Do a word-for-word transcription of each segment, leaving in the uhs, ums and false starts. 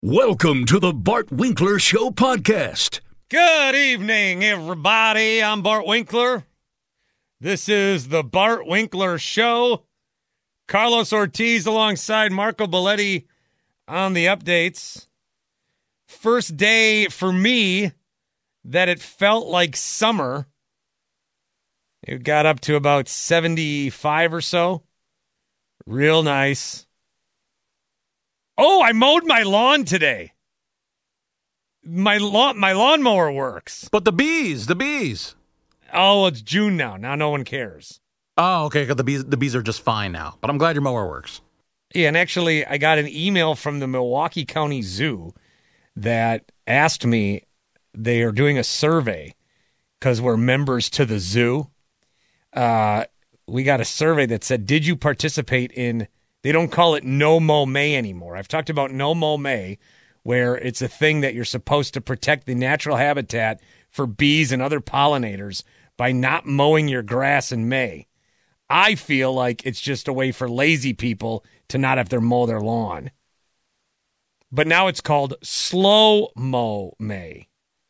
Welcome to the Bart Winkler Show podcast. Good evening, everybody. I'm Bart Winkler. This is the Bart Winkler Show. Carlos Ortiz alongside Marco Belletti on the updates. First day for me that it felt like summer. It got up to about seventy-five or so. Real nice. Oh, I mowed my lawn today. My lawn, my lawnmower works. But the bees, the bees. Oh, it's June now. Now no one cares. Oh, okay, because the bees, the bees are just fine now. But I'm glad your mower works. Yeah, and actually, I got an email from the Milwaukee County Zoo that asked me, they are doing a survey because we're members to the zoo. Uh, we got a survey that said, did you participate in, they don't call it No Mow May anymore. I've talked about No Mow May, where it's a thing that you're supposed to protect the natural habitat for bees and other pollinators by not mowing your grass in May. I feel like it's just a way for lazy people to not have to mow their lawn. But now it's called Slow Mow May.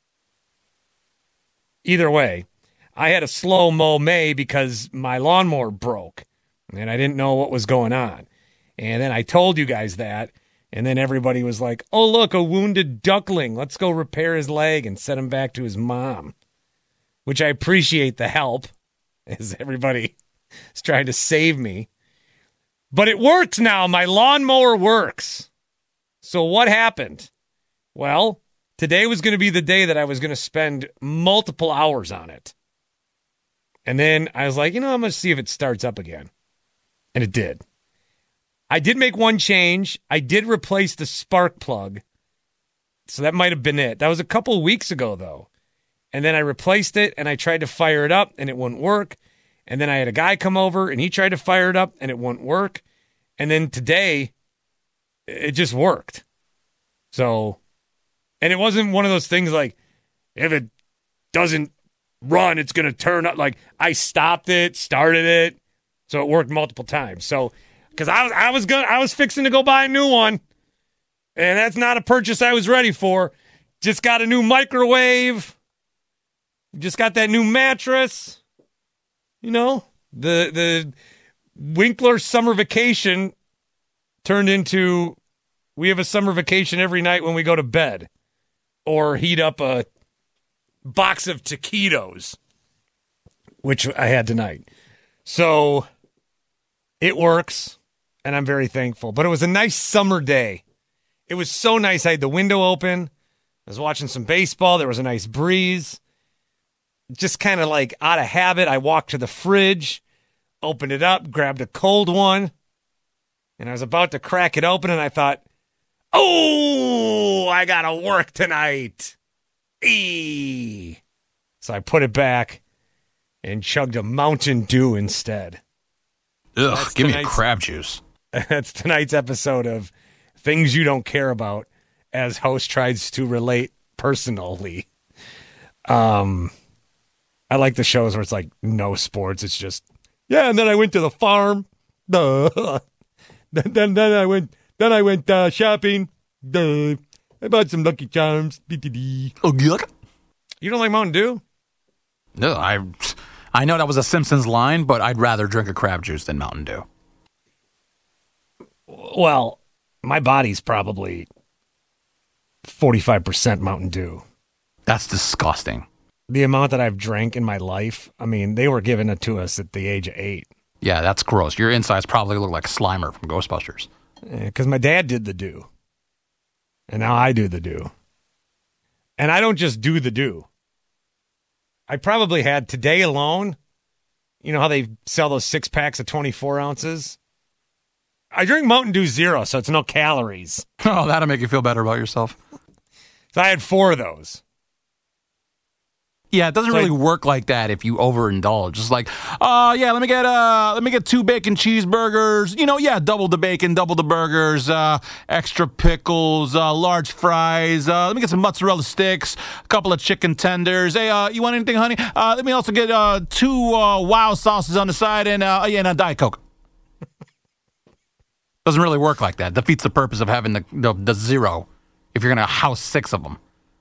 Either way, I had a slow mow May because my lawnmower broke and I didn't know what was going on. And then I told you guys that, and then everybody was like, oh, look, a wounded duckling. Let's go repair his leg and send him back to his mom, which I appreciate the help, as everybody is trying to save me. But it works now. My lawnmower works. So what happened? Well, today was going to be the day that I was going to spend multiple hours on it. And then I was like, you know, I'm going to see if it starts up again. And it did. I did make one change. I did replace the spark plug. So that might have been it. That was a couple of weeks ago, though. And then I replaced it, and I tried to fire it up, and it wouldn't work. And then I had a guy come over, and he tried to fire it up, and it wouldn't work. And then today, it just worked. So, and it wasn't one of those things like, if it doesn't run, it's going to turn up. Like, I stopped it, started it, so it worked multiple times. So, because I was, I was going, I was fixing to go buy a new one, and that's not a purchase I was ready for. Just got a new microwave. Just got that new mattress. You know, the the Winkler summer vacation turned into, we have a summer vacation every night when we go to bed, or heat up a box of taquitos, which I had tonight. So it works, and I'm very thankful. But it was a nice summer day. It was so nice. I had the window open. I was watching some baseball. There was a nice breeze. Just kind of like out of habit, I walked to the fridge, opened it up, grabbed a cold one, and I was about to crack it open, and I thought, oh, I got to work tonight. Eee. So I put it back and chugged a Mountain Dew instead. Ugh, That's give me a tonight's- crab juice. That's tonight's episode of Things You Don't Care About, as host tries to relate personally. Um, I like the shows where it's like no sports. It's just, yeah, and then I went to the farm. Duh. Then, then, then I went, then I went uh, shopping. Duh. I bought some Lucky Charms. B T D. Oh, yuck. You don't like Mountain Dew? No, I, I know that was a Simpsons line, but I'd rather drink a crab juice than Mountain Dew. Well, my body's probably forty-five percent Mountain Dew. That's disgusting. The amount that I've drank in my life, I mean, they were giving it to us at the age of eight. Yeah, that's gross. Your insides probably look like Slimer from Ghostbusters. Because my dad did the Dew. And now I do the Dew. And I don't just do the Dew. I probably had today alone, you know how they sell those six packs of twenty-four ounces? I drink Mountain Dew Zero, so it's no calories. Oh, that'll make you feel better about yourself. So I had four of those. Yeah, it doesn't So really I- work like that if you overindulge. It's like, oh yeah, let me get uh, let me get two bacon cheeseburgers. You know, yeah, double the bacon, double the burgers, uh, extra pickles, uh, large fries. Uh, let me get some mozzarella sticks, a couple of chicken tenders. Hey, uh, you want anything, honey? Uh, let me also get uh, two uh, wow sauces on the side and uh, yeah, and a Diet Coke. Doesn't really work like that. Defeats the purpose of having the the, the zero if you're going to house six of them.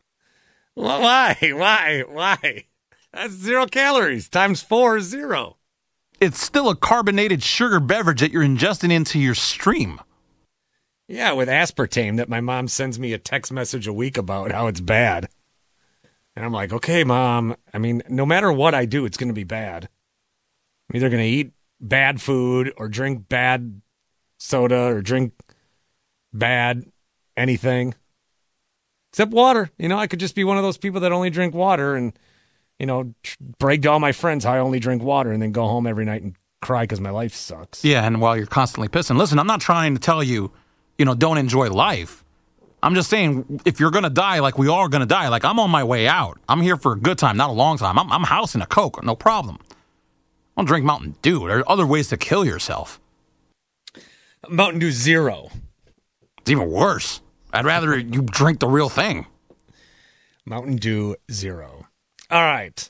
Why? Why? Why? That's zero calories. Times four is zero. It's still a carbonated sugar beverage that you're ingesting into your stream. Yeah, with aspartame that my mom sends me a text message a week about how it's bad. And I'm like, okay, Mom. I mean, no matter what I do, it's going to be bad. I'm either going to eat bad food or drink bad soda or drink bad anything. Except water. You know, I could just be one of those people that only drink water and, you know, brag to all my friends how I only drink water and then go home every night and cry because my life sucks. Yeah, and while you're constantly pissing. Listen, I'm not trying to tell you, you know, don't enjoy life. I'm just saying, if you're going to die like we all are going to die, like I'm on my way out. I'm here for a good time, not a long time. I'm, I'm housing a Coke, no problem. Don't drink Mountain Dew. There are other ways to kill yourself. Mountain Dew Zero. It's even worse. I'd rather you drink the real thing. Mountain Dew Zero. All right.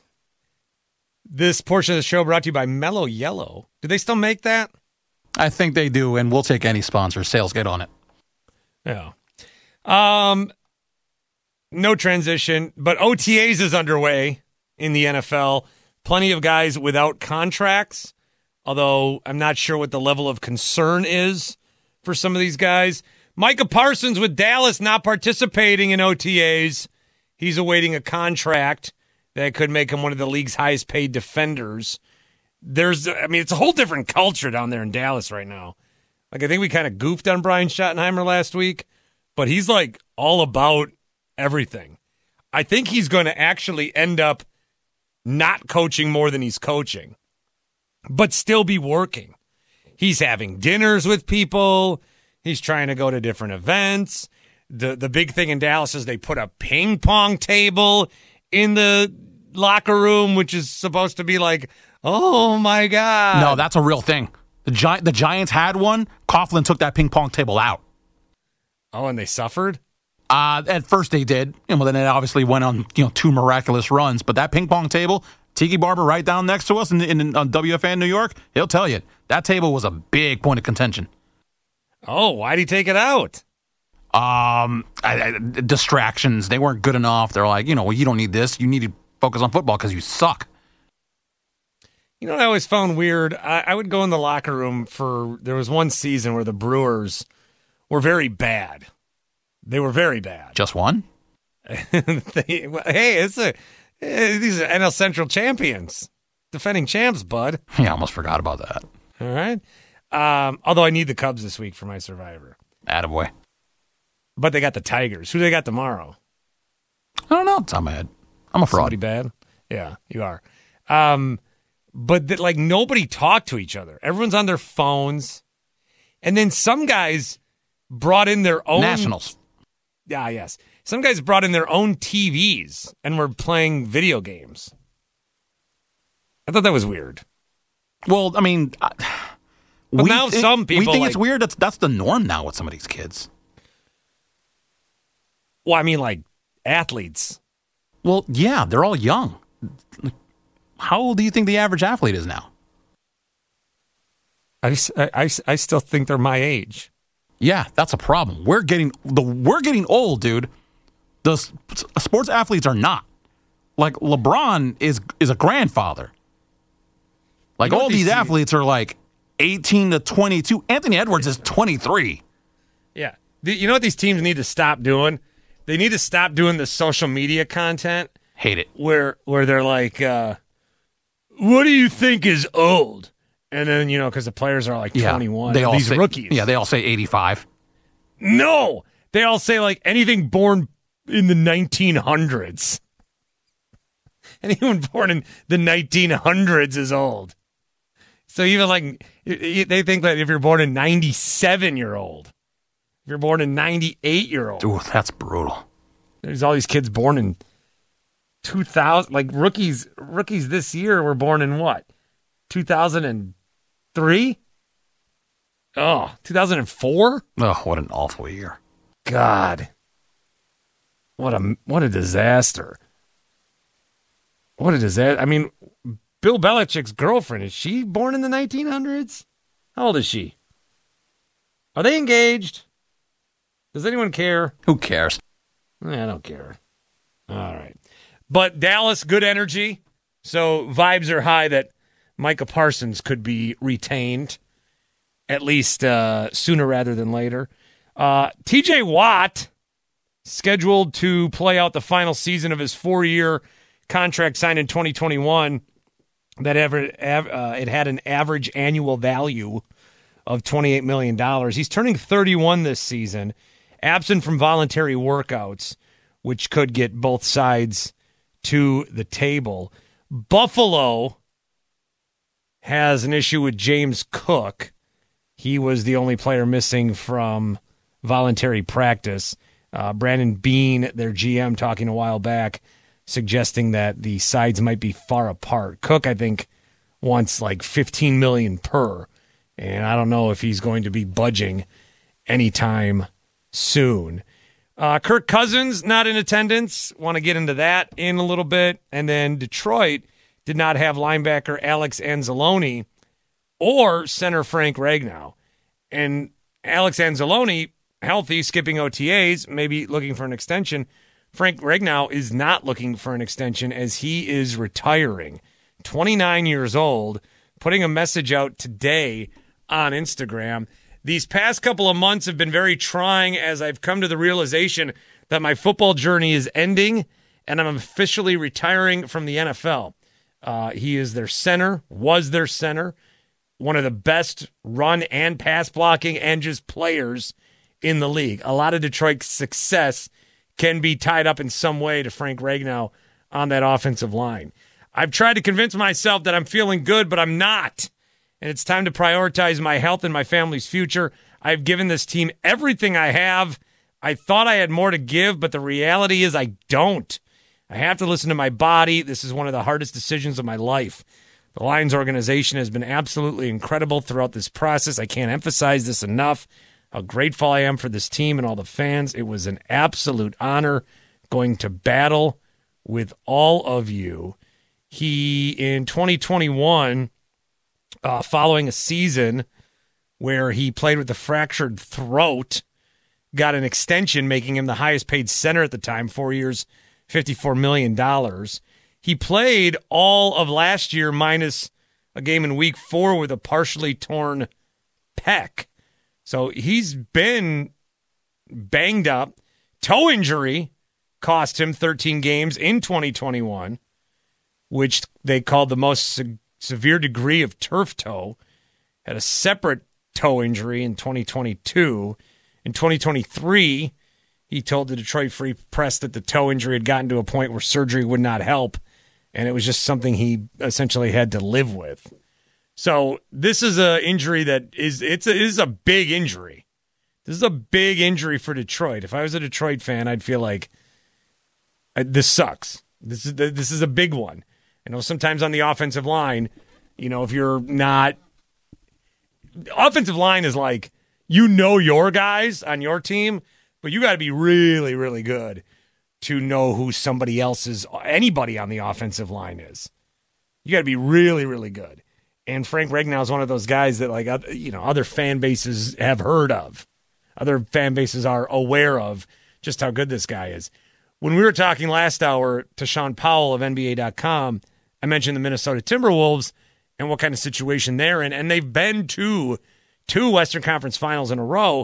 This portion of the show brought to you by Mellow Yellow. Do they still make that? I think they do, and we'll take any sponsor. Sales, get on it. Yeah. Um, no transition, but O T As is underway in the N F L. Plenty of guys without contracts, although I'm not sure what the level of concern is for some of these guys. Micah Parsons with Dallas not participating in O T As. He's awaiting a contract that could make him one of the league's highest paid defenders. There's, I mean, it's a whole different culture down there in Dallas right now. Like, I think we kind of goofed on Brian Schottenheimer last week, but he's like all about everything. I think he's going to actually end up not coaching more than he's coaching, but still be working. He's having dinners with people. He's trying to go to different events. The the big thing in Dallas is they put a ping pong table in the locker room, which is supposed to be like, oh my God. No, that's a real thing. The Gi- the Giants had one. Coughlin took that ping pong table out. Oh, and they suffered? Uh, at first they did. And well, then it obviously went on, you know, two miraculous runs. But that ping pong table, Tiki Barber right down next to us in, in, on W F A in New York, he'll tell you, that table was a big point of contention. Oh, why'd he take it out? Um, I, I, distractions. They weren't good enough. They're like, you know, well, you don't need this. You need to focus on football because you suck. You know what I always found weird? I, I would go in the locker room for, there was one season where the Brewers were very bad. They were very bad. Just one? they, well, hey, it's a, eh, these are N L Central champions. Defending champs, bud. Yeah, I almost forgot about that. All right. Um, although I need the Cubs this week for my Survivor. Attaboy. But they got the Tigers. Who do they got tomorrow? I don't know. It's on my head. I'm a fraud. Somebody bad? Yeah, you are. Um, but th- like nobody talked to each other. Everyone's on their phones. And then some guys brought in their own Nationals. Yeah, yes. Some guys brought in their own T Vs and were playing video games. I thought that was weird. Well, I mean, uh, but we now think, some people we think like, it's weird. That's that's the norm now with some of these kids. Well, I mean, like athletes. Well, yeah, they're all young. How old do you think the average athlete is now? I, I, I still think they're my age. Yeah, that's a problem. We're getting the we're getting old, dude. The s- sports athletes are not. Like LeBron is is a grandfather. Like You know all what these these- athletes are like eighteen to twenty-two. Anthony Edwards is twenty-three. Yeah. The- You know what these teams need to stop doing? They need to stop doing the social media content Hate it. where where they're like, uh, what do you think is old? And then, you know, because the players are like Yeah, twenty-one. they all these say, rookies. Yeah, they all say eighty-five. No. They all say like anything born in the nineteen hundreds. Anyone born in the nineteen hundreds is old. So even like, they think that if you're born in ninety-seven, you're old. If you're born in ninety-eight, you're old. Ooh, that's brutal. There's all these kids born in two thousand, like rookies. Rookies this year were born in what? two thousand three? Oh, two thousand four? Oh, what an awful year. God. What a what a disaster. What a disaster. I mean, Bill Belichick's girlfriend, is she born in the nineteen hundreds? How old is she? Are they engaged? Does anyone care? Who cares? I don't care. All right. But Dallas, good energy. So vibes are high that Micah Parsons could be retained, at least uh, sooner rather than later. Uh, T J Watt, scheduled to play out the final season of his four-year contract signed in twenty twenty-one. That ever uh, it had an average annual value of twenty-eight million dollars. He's turning thirty-one this season, absent from voluntary workouts, which could get both sides to the table. Buffalo has an issue with James Cook. He was the only player missing from voluntary practice. Uh, Brandon Beane, their G M, talking a while back, suggesting that the sides might be far apart. Cook, I think, wants like fifteen million dollars per, and I don't know if he's going to be budging anytime soon. Uh, Kirk Cousins, not in attendance. Want to get into that in a little bit. And then Detroit did not have linebacker Alex Anzalone or center Frank Ragnow. And Alex Anzalone, healthy, skipping O T As, maybe looking for an extension. Frank Ragnow is not looking for an extension as he is retiring. twenty-nine years old, putting a message out today on Instagram. These past couple of months have been very trying as I've come to the realization that my football journey is ending and I'm officially retiring from the N F L. Uh, he is their center, was their center, one of the best run and pass blocking and just players in the league. A lot of Detroit's success can be tied up in some way to Frank Ragnow on that offensive line. I've tried to convince myself that I'm feeling good, but I'm not. And it's time to prioritize my health and my family's future. I've given this team everything I have. I thought I had more to give, but the reality is I don't. I have to listen to my body. This is one of the hardest decisions of my life. The Lions organization has been absolutely incredible throughout this process. I can't emphasize this enough, how grateful I am for this team and all the fans. It was an absolute honor going to battle with all of you. He, in twenty twenty-one, uh, following a season where he played with a fractured throat, got an extension, making him the highest paid center at the time, four years, fifty-four million dollars. He played all of last year minus a game in week four with a partially torn pec. So he's been banged up. Toe injury cost him thirteen games in twenty twenty-one, which they called the most se- severe degree of turf toe. Had a separate toe injury in twenty twenty-two. In twenty twenty-three, he told the Detroit Free Press that the toe injury had gotten to a point where surgery would not help, and it was just something he essentially had to live with. So this is an injury that is it's a, it is a big injury. This is a big injury for Detroit. If I was a Detroit fan, I'd feel like uh, this sucks. This is this is a big one. I know sometimes on the offensive line, you know, if you're not offensive line is like, you know, your guys on your team, but you got to be really, really good to know who somebody else's, anybody on the offensive line is. You got to be really, really good. And Frank Ragnow is one of those guys that, like, you know, other fan bases have heard of. Other fan bases are aware of just how good this guy is. When we were talking last hour to Sean Powell of N B A dot com, I mentioned the Minnesota Timberwolves and what kind of situation they're in. And they've been to two Western Conference Finals in a row.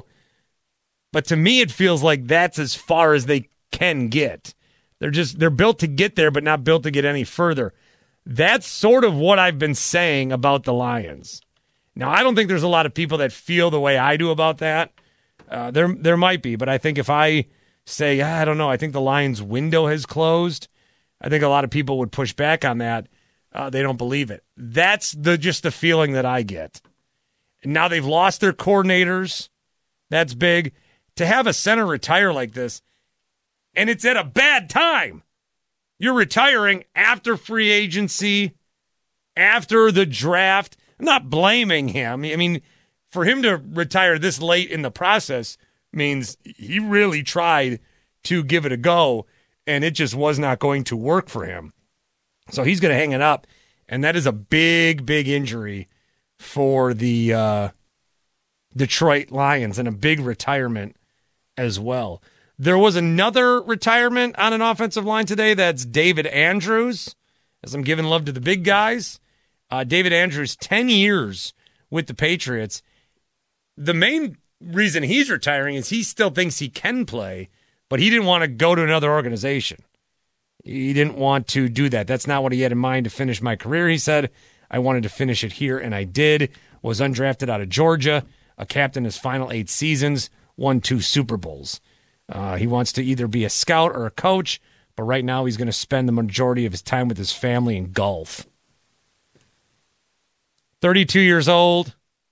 But to me, it feels like that's as far as they can get. They're just, they're built to get there, but not built to get any further. That's sort of what I've been saying about the Lions. Now, I don't think there's a lot of people that feel the way I do about that. Uh, there, there might be, but I think if I say, I don't know, I think the Lions' window has closed, I think a lot of people would push back on that. Uh, they don't believe it. That's the just the feeling that I get. And now they've lost their coordinators. That's big. To have a center retire like this, and it's at a bad time. You're retiring after free agency, after the draft. I'm not blaming him. I mean, for him to retire this late in the process means he really tried to give it a go, and it just was not going to work for him. So he's going to hang it up, and that is a big, big injury for the uh, Detroit Lions and a big retirement as well. There was another retirement on an offensive line today. That's David Andrews, as I'm giving love to the big guys. Uh, David Andrews, ten years with the Patriots. The main reason he's retiring is he still thinks he can play, but he didn't want to go to another organization. He didn't want to do that. That's not what he had in mind to finish my career, he said. I wanted to finish it here, and I did. Was undrafted out of Georgia, a captain his final eight seasons, won two Super Bowls. Uh, he wants to either be a scout or a coach, but right now he's going to spend the majority of his time with his family in golf. thirty-two years old,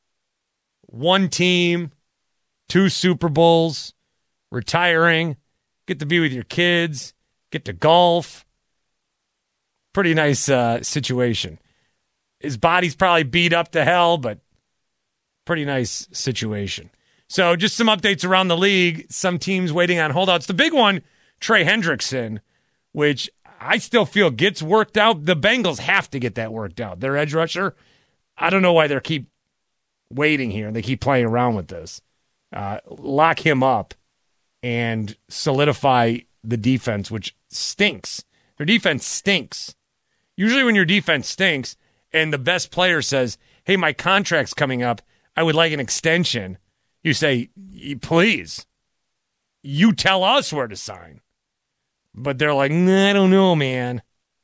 one team, two Super Bowls, retiring, get to be with your kids, get to golf. Pretty nice uh, situation. His body's probably beat up to hell, but pretty nice situation. So just some updates around the league. Some teams waiting on holdouts. The big one, Trey Hendrickson, which I still feel gets worked out. The Bengals have to get that worked out. Their edge rusher, I don't know why they keep waiting here and they keep playing around with this. Uh, lock him up and solidify the defense, which stinks. Their defense stinks. Usually when your defense stinks and the best player says, hey, my contract's coming up, I would like an extension, you say, please, you tell us where to sign. But they're like, nah, I don't know, man.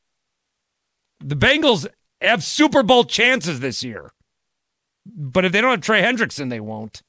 The Bengals have Super Bowl chances this year. But if they don't have Trey Hendrickson, they won't.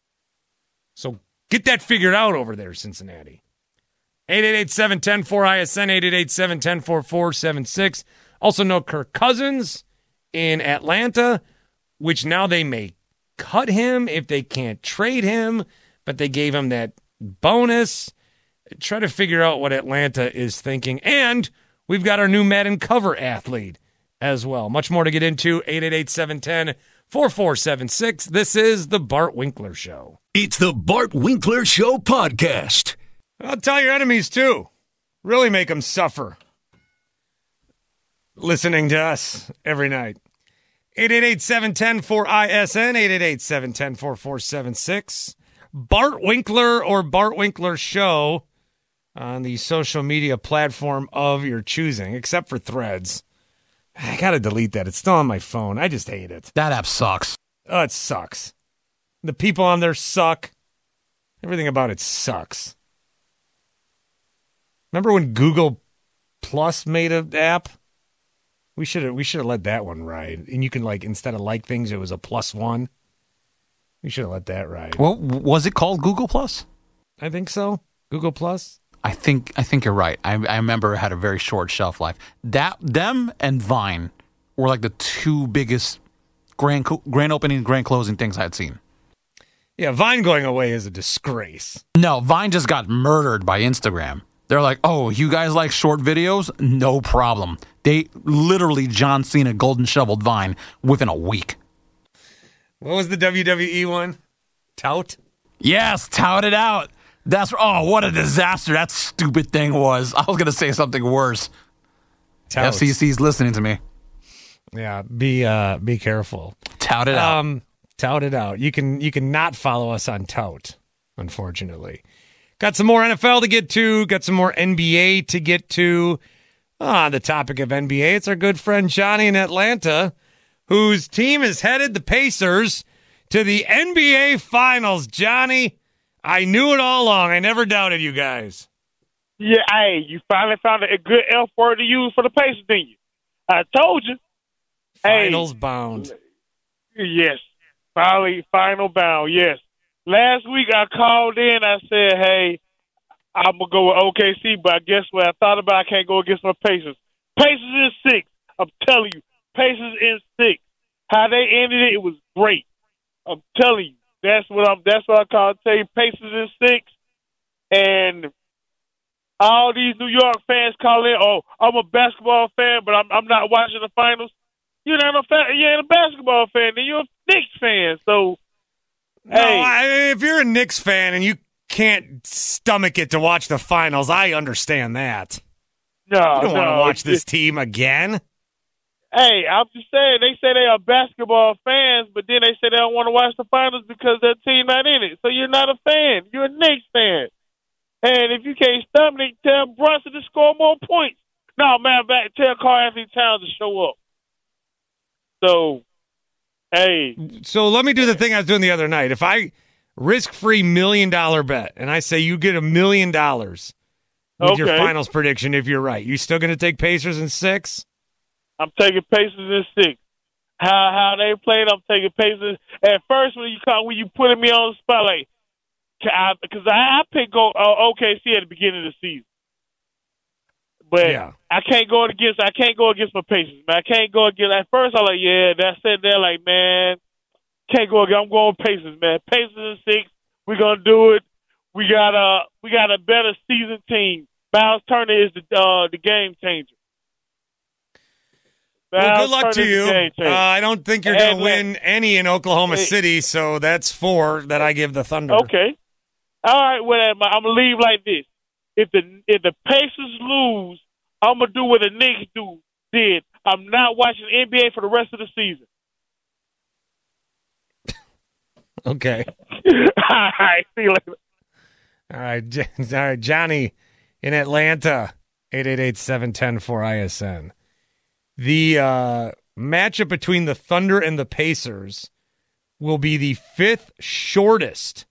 So get that figured out over there, Cincinnati. eight eight eight, seven one zero, four I S N, eight eight eight, seven one zero, four four seven six. Also know Kirk Cousins in Atlanta, which now they may cut him if they can't trade him, but they gave him that bonus. Try to figure out what Atlanta is thinking. And we've got our new Madden cover athlete as well. Much more to get into. eight eight eight, seven one zero, four four seven six. This is the Bart Winkler Show. It's the Bart Winkler Show podcast. I'll tell your enemies, too. Really make them suffer. Listening to us every night. eight eight eight, seven one zero, four I S N, eight eight eight, seven one zero, four four seven six. Bart Winkler or Bart Winkler Show on the social media platform of your choosing, except for Threads. I got to delete that. It's still on my phone. I just hate it. That app sucks. Oh, it sucks. The people on there suck. Everything about it sucks. Remember when Google Plus made an app? We should have we should have let that one ride. And you can, like, instead of like things, it was a plus one. We should have let that ride. Well, was it called Google Plus? I think so. Google Plus. I think I think you're right. I, I remember it had a very short shelf life. That them and Vine were like the two biggest grand grand opening, grand closing things I had seen. Yeah, Vine going away is a disgrace. No, Vine just got murdered by Instagram. They're like, oh, you guys like short videos? No problem. They literally John Cena golden shoveled Vine within a week. What was the W W E one? Tout? Yes, tout it out. That's, oh, what a disaster that stupid thing was. I was going to say something worse. Tout. F C C's listening to me. Yeah, be uh, be careful. Tout it out. Um, tout it out. You can, you can not follow us on Tout, unfortunately. Got some more N F L to get to. Got some more N B A to get to. On the topic of N B A, it's our good friend Johnny in Atlanta, whose team has headed the Pacers to the N B A Finals. Johnny, I knew it all along. I never doubted you guys. Yeah, hey, you finally found a good F word to use for the Pacers, didn't you? I told you. Finals hey, bound. Yes, finally, final bound, yes. Last week I called in, I said, hey, I'm going to go with O K C, but guess what? I thought about I can't go against my Pacers. Pacers in six. I'm telling you, Pacers in six. How they ended it, it was great. I'm telling you. That's what I'm that's what I call it. Tell you, Pacers in six. And all these New York fans call in, oh, I'm a basketball fan, but I'm I'm not watching the finals. You're not a fan, you ain't a basketball fan, then you're a Knicks fan. So No, hey. I, if you're a Knicks fan and you can't stomach it to watch the finals, I understand that. No, you don't no, want to watch this just, team again. Hey, I'm just saying, they say they are basketball fans, but then they say they don't want to watch the finals because their team not in it. So you're not a fan. You're a Knicks fan. And if you can't stop me, tell Brunson to score more points. No, man, back tell Karl Anthony Towns to show up. So, hey. So let me do the thing I was doing the other night. If I risk-free million-dollar bet, and I say you get a million dollars with okay. your finals prediction if you're right, you still going to take Pacers in six? I'm taking Pacers in six. How how they played, I'm taking Pacers. At first, when you call, when you putting me on the spot, like, because I, I, I picked go, uh, O K C at the beginning of the season. But yeah. I can't go against I can't go against my Pacers, man. I can't go against. At first, I'm like, yeah, that's it. They're like, man, can't go against. I'm going with Pacers, man. Pacers in six. We're gonna do it. We got a we got a better season team. Miles Turner is the uh, the game changer. Well, Miles good luck Turner to you. Uh, I don't think you're going to win any in Oklahoma hey, City, so that's four that I give the Thunder. Okay. All right. Well, I'm gonna leave like this. If the if the Pacers lose, I'm gonna do what the Knicks do did. I'm not watching N B A for the rest of the season. Okay. All right. See you later. All right, all right, Johnny in Atlanta, eight eight eight, seven one zero, four I S N. The uh, matchup between the Thunder and the Pacers will be the fifth shortest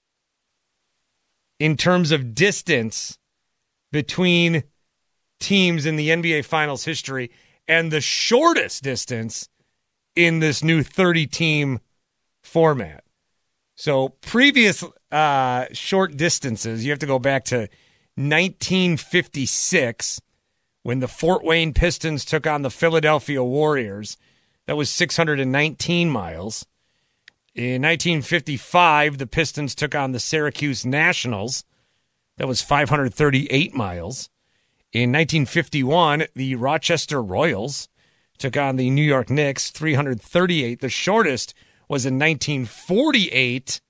in terms of distance between teams in the N B A Finals history, and the shortest distance in this new thirty-team format. So previous uh, short distances, you have to go back to nineteen fifty-six when the Fort Wayne Pistons took on the Philadelphia Warriors. That was six hundred nineteen miles. In nineteen fifty-five, the Pistons took on the Syracuse Nationals. That was five hundred thirty-eight miles. In nineteen fifty-one, the Rochester Royals took on the New York Knicks, three hundred thirty-eight. The shortest was in nineteen forty-eight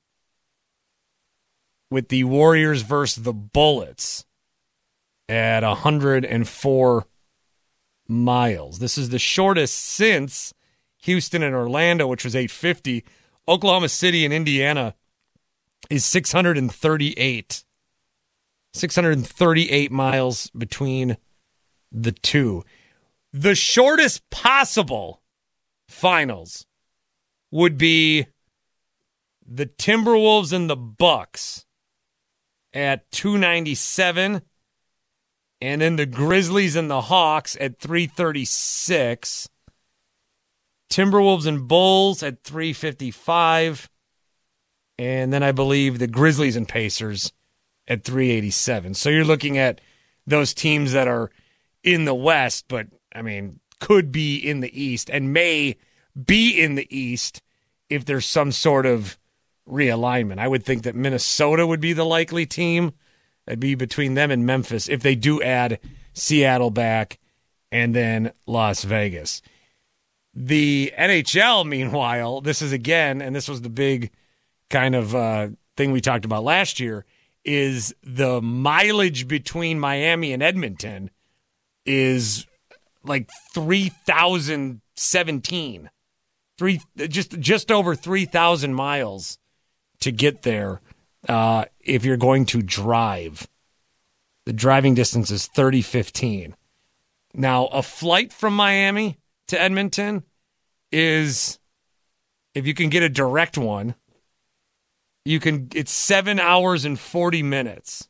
with the Warriors versus the Bullets at one hundred four miles. This is the shortest since Houston and Orlando, which was eight hundred fifty. Oklahoma City and Indiana is six hundred thirty-eight. six hundred thirty-eight miles between the two. The shortest possible finals would be the Timberwolves and the Bucks at two ninety-seven, and then the Grizzlies and the Hawks at three thirty-six. Timberwolves and Bulls at three fifty-five, and then I believe the Grizzlies and Pacers at three eighty-seven. So you're looking at those teams that are in the West, but, I mean, could be in the East and may be in the East if there's some sort of realignment. I would think that Minnesota would be the likely team. It'd be between them and Memphis if they do add Seattle back and then Las Vegas. The N H L, meanwhile, this is again, and this was the big kind of uh, thing we talked about last year, is the mileage between Miami and Edmonton is like three thousand seventeen. Three, just, just over three thousand miles to get there uh, if you're going to drive. The driving distance is thirty fifteen. Now, a flight from Miami to Edmonton is, if you can get a direct one, you can. It's seven hours and forty minutes.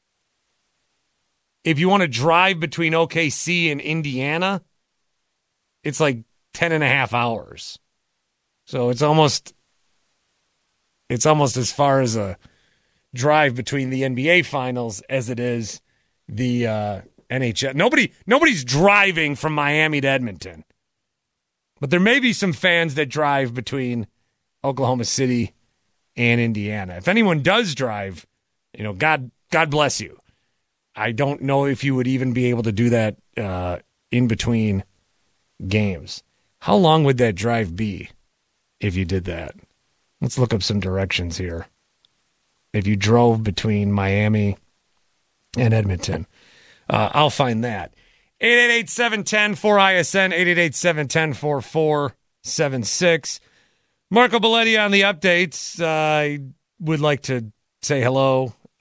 If you want to drive between O K C and Indiana, it's like ten and a half hours. So it's almost, it's almost as far as a drive between the N B A finals as it is the uh, N H L. Nobody, nobody's driving from Miami to Edmonton. But there may be some fans that drive between Oklahoma City and Indiana. If anyone does drive, you know, God, God bless you. I don't know if you would even be able to do that uh, in between games. How long would that drive be if you did that? Let's look up some directions here. If you drove between Miami and Edmonton, uh, I'll find that. eight eight eight, seven one zero, four I S N, eight eight eight, seven one zero, four four seven six. Marco Belletti on the updates. Uh, I would like to say hello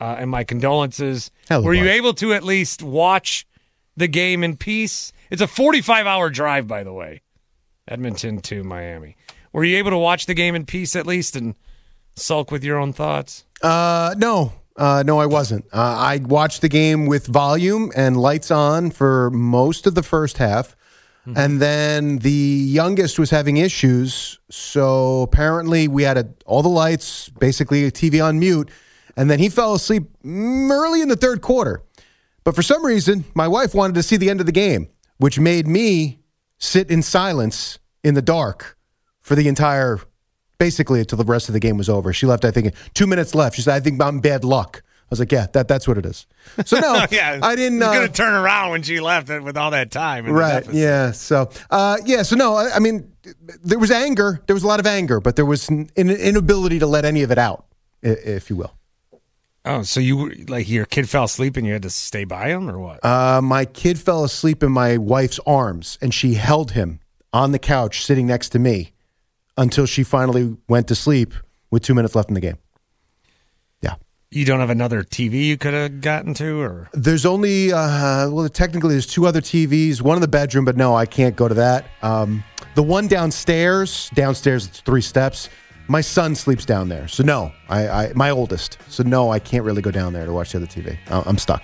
uh, and my condolences. Hello, Were you Bart. able to at least watch the game in peace? It's a forty-five hour drive, by the way, Edmonton to Miami. Were you able to watch the game in peace at least and sulk with your own thoughts? Uh, no. Uh, no, I wasn't. Uh, I watched the game with volume and lights on for most of the first half. Mm-hmm. And then the youngest was having issues. So apparently we had a, all the lights, basically a T V on mute. And then he fell asleep early in the third quarter. But for some reason, my wife wanted to see the end of the game, which made me sit in silence in the dark for the entire basically until the rest of the game was over. She left, I think, two minutes left. She said, I think I'm bad luck. I was like, yeah, that that's what it is. So, no, yeah, I didn't. I was uh, going to turn around when she left it with all that time. in the Right, deficit. yeah. So, uh, yeah, so no, I, I mean, there was anger. There was a lot of anger, but there was an inability to let any of it out, i- if you will. Oh, so you were- like your kid fell asleep and you had to stay by him or what? Uh, my kid fell asleep in my wife's arms, and she held him on the couch sitting next to me until she finally went to sleep with two minutes left in the game. Yeah. You don't have another T V you could have gotten to, or There's only, uh, well, technically there's two other T Vs, one in the bedroom, but no, I can't go to that. Um, the one downstairs, downstairs, it's three steps. My son sleeps down there. So no, I, I my oldest. So no, I can't really go down there to watch the other T V. I- I'm stuck.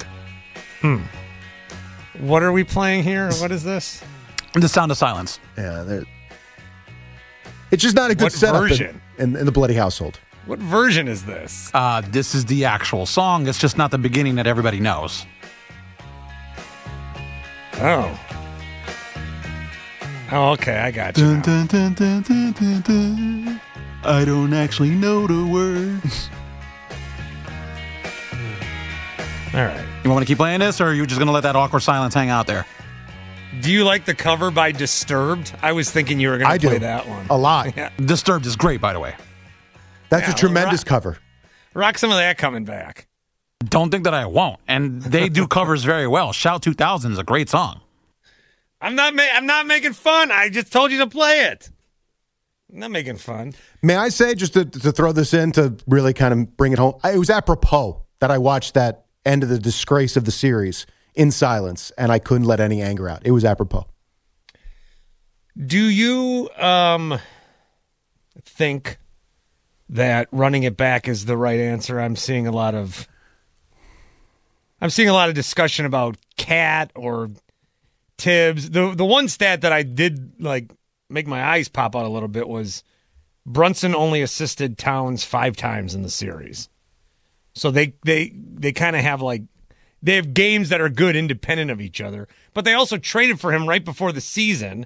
what are we playing here? What is this? The Sound of Silence. Yeah, there- it's just not a good What setup in, version? in, in the bloody household. What version is this? Uh, this is the actual song. It's just not the beginning that everybody knows. Oh. Oh, okay, I got you. now. dun, dun, dun, dun, dun, dun. I don't actually know the words. All right. You want me to keep playing this, or are you just going to let that awkward silence hang out there? Do you like the cover by Disturbed? I was thinking you were going I to play do. that one. A lot. Yeah. Disturbed is great, by the way. That's Yeah, a tremendous right. cover. Rock some of that coming back. Don't think that I won't. And they do covers very well. Shout two thousand is a great song. I'm not. Ma- I'm not making fun. I just told you to play it. I'm not making fun. May I say, just to, to throw this in to really kind of bring it home, I, it was apropos that I watched that end of the disgrace of the series in silence, and I couldn't let any anger out. It was apropos. Do you um think that running it back is the right answer? I'm seeing a lot of I'm seeing a lot of discussion about Cat or Tibbs. The the one stat that I did like make my eyes pop out a little bit was Brunson only assisted Towns five times in the series. So they they they kind of have like they have games that are good independent of each other, but they also traded for him right before the season.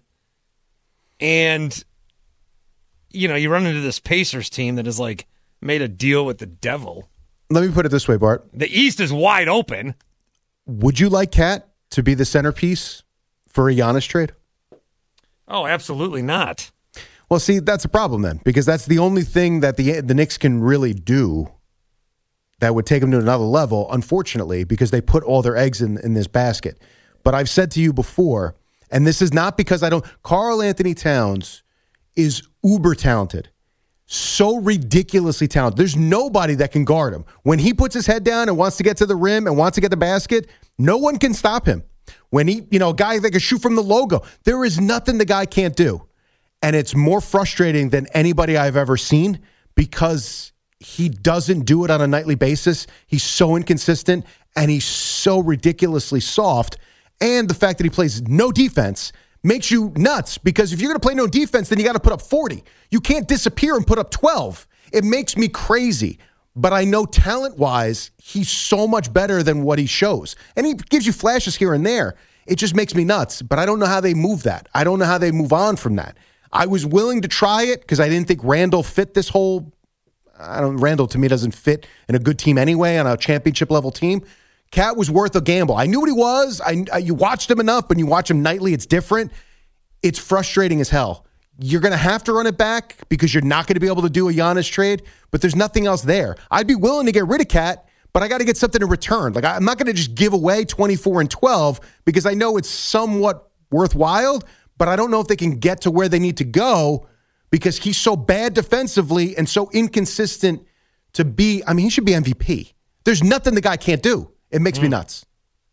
And you know, you run into this Pacers team that has like made a deal with the devil. Let me put it this way, Bart. The East is wide open. Would you like Cat to be the centerpiece for a Giannis trade? Oh, absolutely not. Well, see, that's a problem then, because that's the only thing that the the Knicks can really do that would take them to another level, unfortunately, because they put all their eggs in, in this basket. But I've said to you before, and this is not because I don't, Karl Anthony Towns is uber talented. So ridiculously talented. There's nobody that can guard him. When he puts his head down and wants to get to the rim and wants to get the basket, no one can stop him. When he, you know, a guy that can shoot from the logo, there is nothing the guy can't do. And it's more frustrating than anybody I've ever seen because he doesn't do it on a nightly basis. He's so inconsistent and he's so ridiculously soft. And the fact that he plays no defense makes you nuts because if you're going to play no defense, then you got to put up forty. You can't disappear and put up twelve. It makes me crazy. But I know talent-wise, he's so much better than what he shows. And he gives you flashes here and there. It just makes me nuts. But I don't know how they move that. I don't know how they move on from that. I was willing to try it because I didn't think Randall fit this whole I don't Randall to me doesn't fit in a good team anyway on a championship level team. Cat was worth a gamble. I knew what he was. I, I you watched him enough, but you watch him nightly, it's different. It's frustrating as hell. You're going to have to run it back because you're not going to be able to do a Giannis trade, but there's nothing else there. I'd be willing to get rid of Cat, but I got to get something in return. Like I'm not going to just give away twenty-four and twelve because I know it's somewhat worthwhile, but I don't know if they can get to where they need to go because he's so bad defensively and so inconsistent to be. I mean, he should be M V P. There's nothing the guy can't do. It makes mm. me nuts.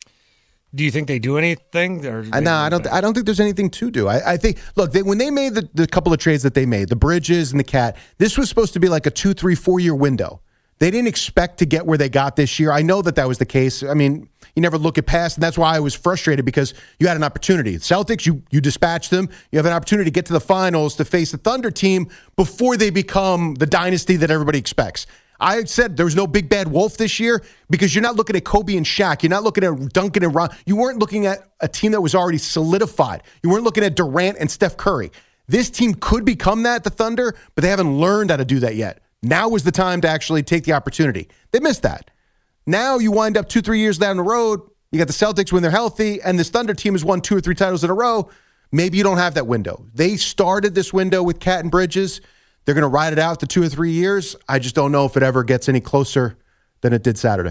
Do you think they do anything? Or uh, no, I don't. I don't think there's anything to do. I, I think. Look, they, when they made the, the couple of trades that they made, the Bridges and the Cat, this was supposed to be like a two, three, four year window. They didn't expect to get where they got this year. I know that that was the case. I mean, you never look at past, and that's why I was frustrated because you had an opportunity. Celtics, you you dispatched them. You have an opportunity to get to the finals to face the Thunder team before they become the dynasty that everybody expects. I said there was no big bad wolf this year because you're not looking at Kobe and Shaq. You're not looking at Duncan and Ron. You weren't looking at a team that was already solidified. You weren't looking at Durant and Steph Curry. This team could become that, the Thunder, but they haven't learned how to do that yet. Now was the time to actually take the opportunity. They missed that. Now you wind up two, three years down the road. You got the Celtics when they're healthy, and this Thunder team has won two or three titles in a row. Maybe you don't have that window. They started this window with Cat and Bridges. They're going to ride it out to two or three years. I just don't know if it ever gets any closer than it did Saturday.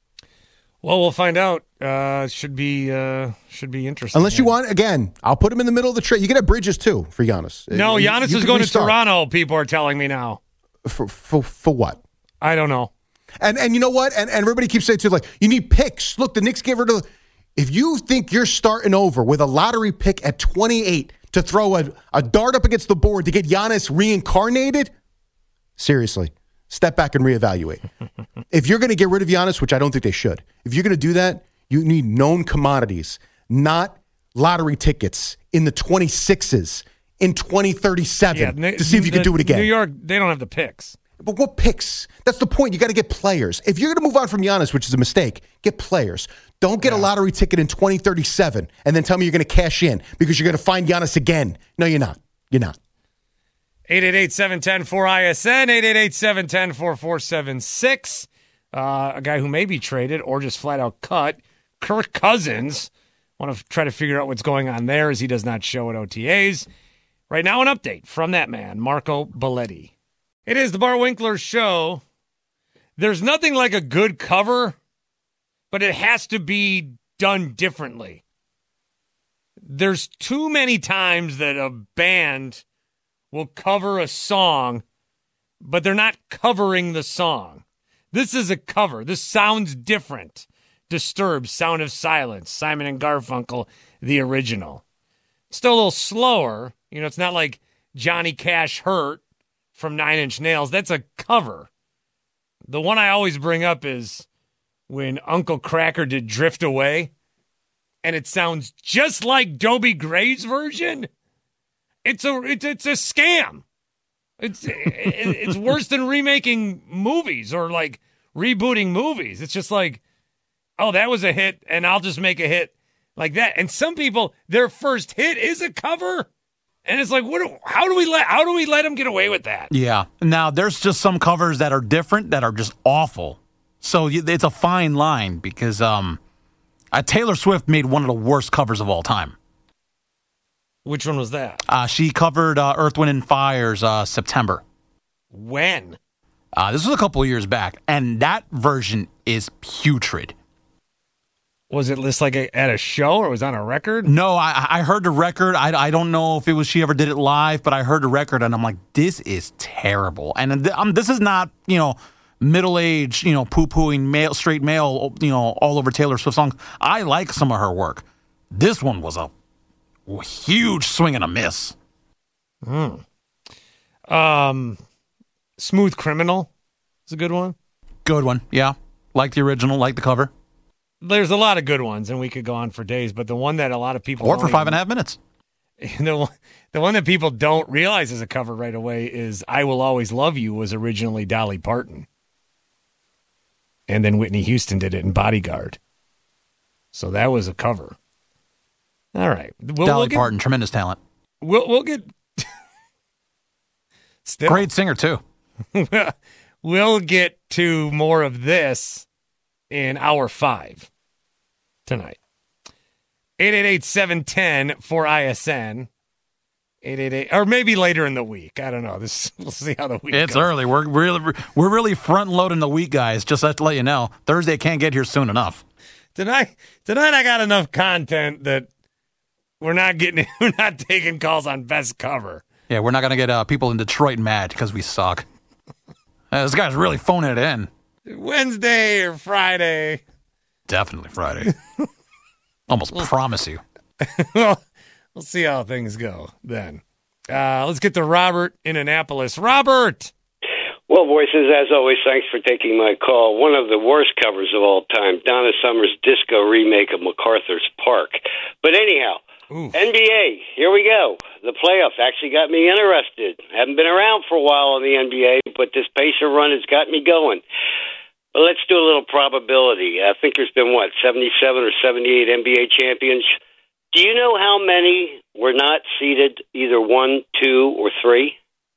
Well, we'll find out. Uh, should be uh, should be interesting. Unless you want, again, I'll put him in the middle of the trade. You can have Bridges, too, for Giannis. No, Giannis you, you is going restart. to Toronto, people are telling me now. For, for for what? I don't know. And and you know what? And, and everybody keeps saying, too, like, you need picks. Look, the Knicks gave her to – if you think you're starting over with a lottery pick at twenty-eight – to throw a, a dart up against the board to get Giannis reincarnated? Seriously, step back and reevaluate. If you're going to get rid of Giannis, which I don't think they should, if you're going to do that, you need known commodities, not lottery tickets in the twenty-sixes in twenty thirty-seven yeah, to see if you can do it again. New York, they don't have the picks. But what picks? That's the point. You got to get players. If you're going to move on from Giannis, which is a mistake, get players. Don't get yeah. a lottery ticket in twenty thirty-seven and then tell me you're going to cash in because you're going to find Giannis again. No, you're not. You're not. eight eight eight, seven one zero, four I S N, eight eight eight, seven one zero, four four seven six. Uh, a guy who may be traded or just flat out cut, Kirk Cousins. Want to try to figure out what's going on there as he does not show at O T As. Right now, an update from that man, Marco Belletti. It is the Bart Winkler Show. There's nothing like a good cover, but it has to be done differently. There's too many times that a band will cover a song, but they're not covering the song. This is a cover. This sounds different. Disturbed, Sound of Silence, Simon and Garfunkel, the original. Still a little slower. You know, it's not like Johnny Cash Hurt from Nine Inch Nails. That's a cover. The one I always bring up is when Uncle Kracker did Drift Away, and it sounds just like Dobie Gray's version. It's a it's, it's a scam. It's it, it's worse than remaking movies or like rebooting movies. It's just like, oh, that was a hit, and I'll just make a hit like that. And some people, their first hit is a cover. And it's like, what? Do, how do we let? How do we let them get away with that? Yeah. Now there's just some covers that are different that are just awful. So it's a fine line because um, uh, Taylor Swift made one of the worst covers of all time. Which one was that? Uh, she covered uh, Earth, Wind, and Fire's uh, September. When? Uh, this was a couple of years back, and that version is putrid. Was it just like a, at a show or was it on a record? No, I, I heard the record. I, I don't know if it was she ever did it live, but I heard the record and I'm like, this is terrible. And th- um, this is not, you know, middle-aged, you know, poo-pooing male, straight male, you know, all over Taylor Swift songs. I like some of her work. This one was a huge swing and a miss. Mm. Um, Smooth Criminal is a good one. Good one, yeah. Like the original, like the cover. There's a lot of good ones, and we could go on for days, but the one that a lot of people... Or for five even, and a half minutes. The one, the one that people don't realize is a cover right away is I Will Always Love You was originally Dolly Parton. And then Whitney Houston did it in Bodyguard. So that was a cover. All right. We'll, Dolly we'll get, Parton, tremendous talent. We'll, we'll get... Still, great singer, too. We'll get to more of this in hour five tonight. eight eight eight, seven one zero, four I S N. eight eight eight, or maybe later in the week. I don't know. This we'll see how the week It's goes. early. We're really we're really front loading the week, guys. Just to let you know. Thursday can't get here soon enough. Tonight tonight I got enough content that we're not getting we're not taking calls on best cover. Yeah, we're not gonna get uh, people in Detroit mad because we suck. Uh, this guy's really phoning it in. Wednesday or Friday. Definitely Friday. Almost promise you. Well, we'll see how things go then. Uh, let's get to Robert in Annapolis. Robert! Well, voices, as always, thanks for taking my call. One of the worst covers of all time, Donna Summer's disco remake of MacArthur's Park. But anyhow, Oof. N B A, here we go. The playoffs actually got me interested. Haven't been around for a while in the N B A, but this Pacer run has got me going. But let's do a little probability. I think there's been, what, seventy-seven or seventy-eight N B A champions? Do you know how many were not seeded either one, two, or three?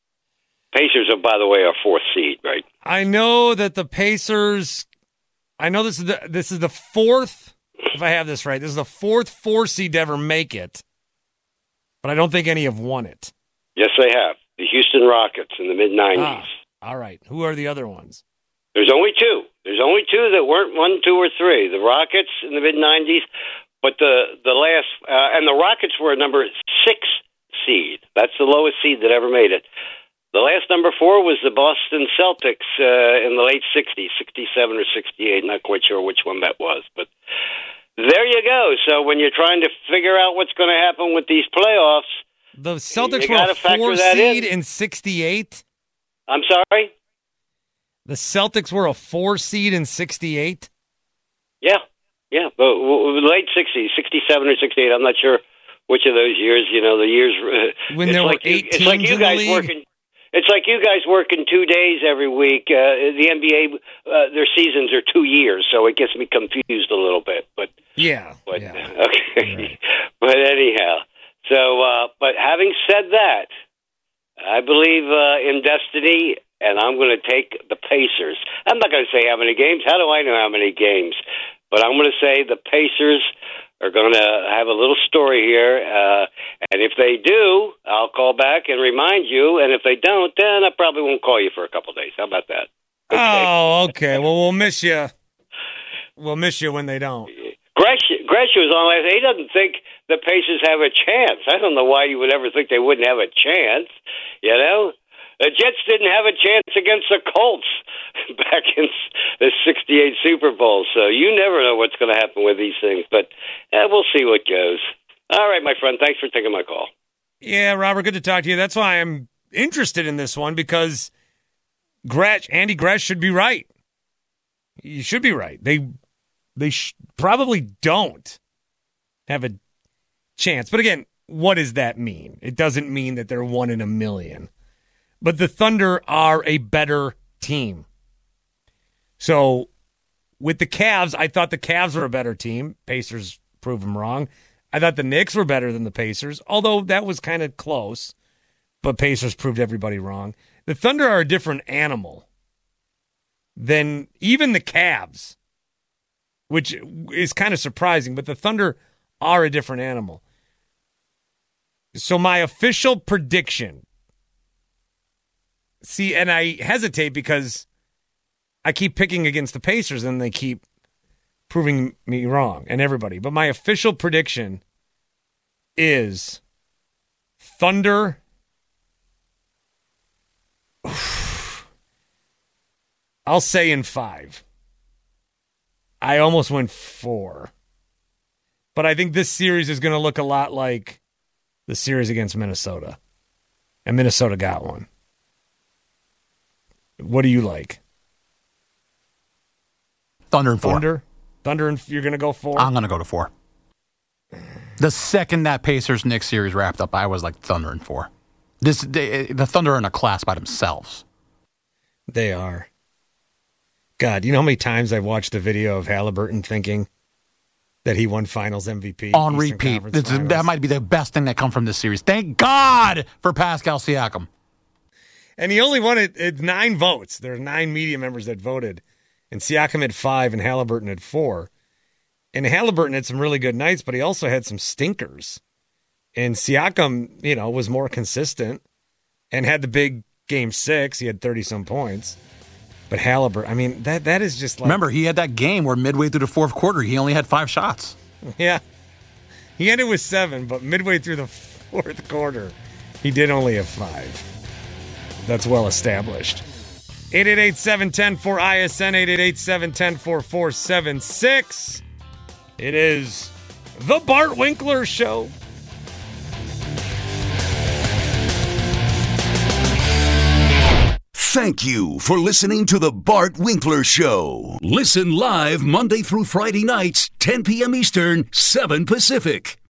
Pacers are, by the way, our fourth seed, right? I know that the Pacers. I know this is the this is the fourth. If I have this right, this is the fourth four seed to ever make it. But I don't think any have won it. Yes, they have. The Houston Rockets in the mid nineties. Ah, all right. Who are the other ones? There's only two. There's only two that weren't one, two, or three. The Rockets in the mid nineties, but the the last uh, and the Rockets were a number six seed. That's the lowest seed that ever made it. The last number four was the Boston Celtics uh, in the late sixties, sixty-seven or sixty-eight. Not quite sure which one that was, but there you go. So when you're trying to figure out what's going to happen with these playoffs, the Celtics were a four seed in sixty-eight. I'm sorry? The Celtics were a four seed in sixty-eight? Yeah, yeah. But late sixties, sixty-seven or sixty-eight. I'm not sure which of those years, you know, the years. Uh, when there were like eight you, teams it's like you in guys the league? Working, it's like you guys working two days every week. Uh, the N B A, uh, their seasons are two years, so it gets me confused a little bit. But Yeah. But, yeah. Okay. Right. But anyhow, so, uh, but having said that, I believe uh, in destiny, and I'm going to take the Pacers. I'm not going to say how many games. How do I know how many games? But I'm going to say the Pacers are going to have a little story here. Uh, and if they do, I'll call back and remind you. And if they don't, then I probably won't call you for a couple of days. How about that? Okay. Oh, okay. Well, we'll miss you. We'll miss you when they don't. Gresh, Gresh was on last. He doesn't think the Pacers have a chance. I don't know why you would ever think they wouldn't have a chance. You know, the Jets didn't have a chance against the Colts back in the sixty-eight Super Bowl. So you never know what's going to happen with these things. But eh, we'll see what goes. All right, my friend. Thanks for taking my call. Yeah, Robert, good to talk to you. That's why I'm interested in this one, because Gresh, Andy Gresh should be right. You should be right. They they sh- probably don't have a chance. But again, what does that mean? It doesn't mean that they're one in a million. But the Thunder are a better team. So with the Cavs, I thought the Cavs were a better team. Pacers proved them wrong. I thought the Knicks were better than the Pacers, although that was kind of close. But Pacers proved everybody wrong. The Thunder are a different animal than even the Cavs, which is kind of surprising. But the Thunder are a different animal. So my official prediction, see, and I hesitate because I keep picking against the Pacers and they keep proving me wrong, and everybody. But my official prediction is Thunder. I'll say in five. I almost went four. But I think this series is going to look a lot like the series against Minnesota. And Minnesota got one. What do you like? Thunder and four. Thunder? Thunder and you're going to go four? I'm going to go to four. The second that Pacers-Knicks series wrapped up, I was like Thunder and four. This they, the Thunder are in a class by themselves. They are. God, you know how many times I've watched the video of Halliburton thinking that he won Finals M V P? On repeat. This, that might be the best thing that come from this series. Thank God for Pascal Siakam. And he only won it at nine votes. There are nine media members that voted. And Siakam had five and Halliburton had four. And Halliburton had some really good nights, but he also had some stinkers. And Siakam, you know, was more consistent and had the big game six. He had thirty-some points. But Halliburton, I mean, that that is just like... Remember, he had that game where midway through the fourth quarter, he only had five shots. Yeah. He ended with seven, but midway through the fourth quarter, he did only have five. That's well established. eight eight eight, seven one zero, four I S N, eight eight eight, seven one zero, four four seven six. It is The Bart Winkler Show. Thank you for listening to The Bart Winkler Show. Listen live Monday through Friday nights, ten p.m. Eastern, seven Pacific.